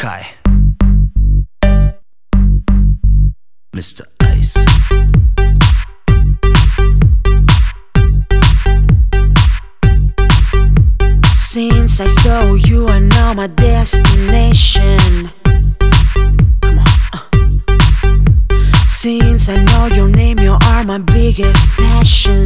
Kai, Mr. Ice. Since I saw you, I know my destination. Come on. Since I know your name, you are my biggest passion.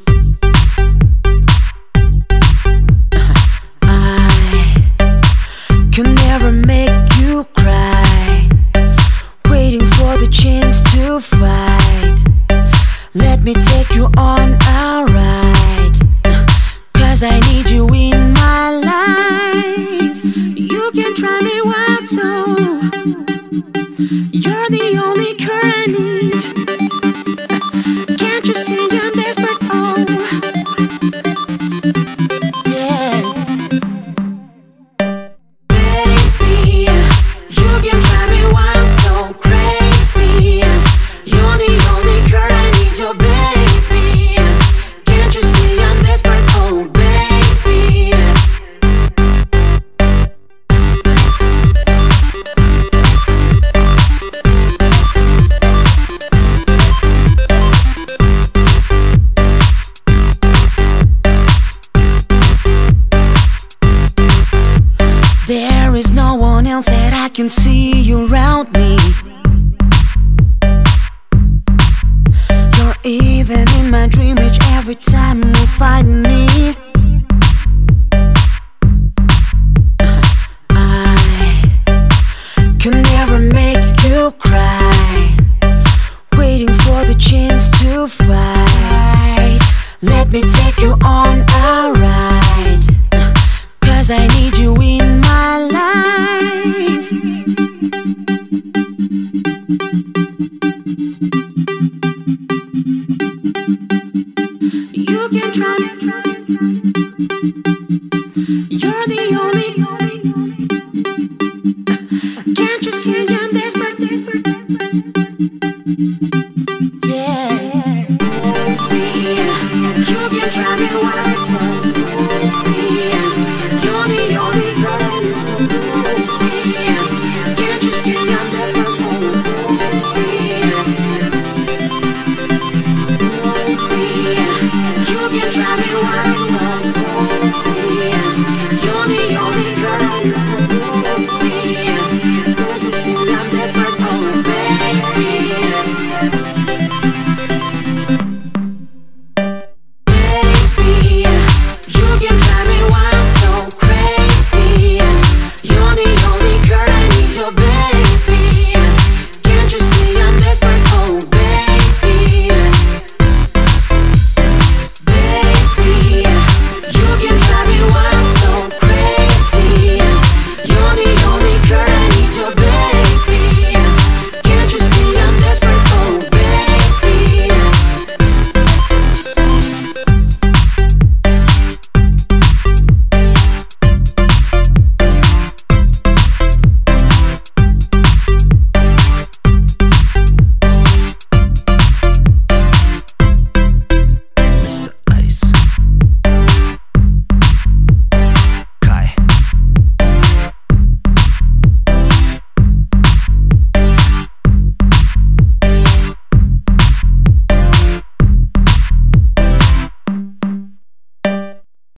I can never make you cry, waiting for the chance to fight. Let me take you on a ride, 'cause I need you in my life. You can try me wild, so you're the only girl I need. Can't you see I'm desperate? Oh, yeah. Baby, you can try me wild, so crazy. You're the only girl I need, oh baby. Can't you see I'm desperate? Oh baby. There is no one else that I can see around me. You're even in my dream each every time you find me. I can never make you cry, waiting for the chance to fight. Let me take you on a ride, 'cause I need you in my life.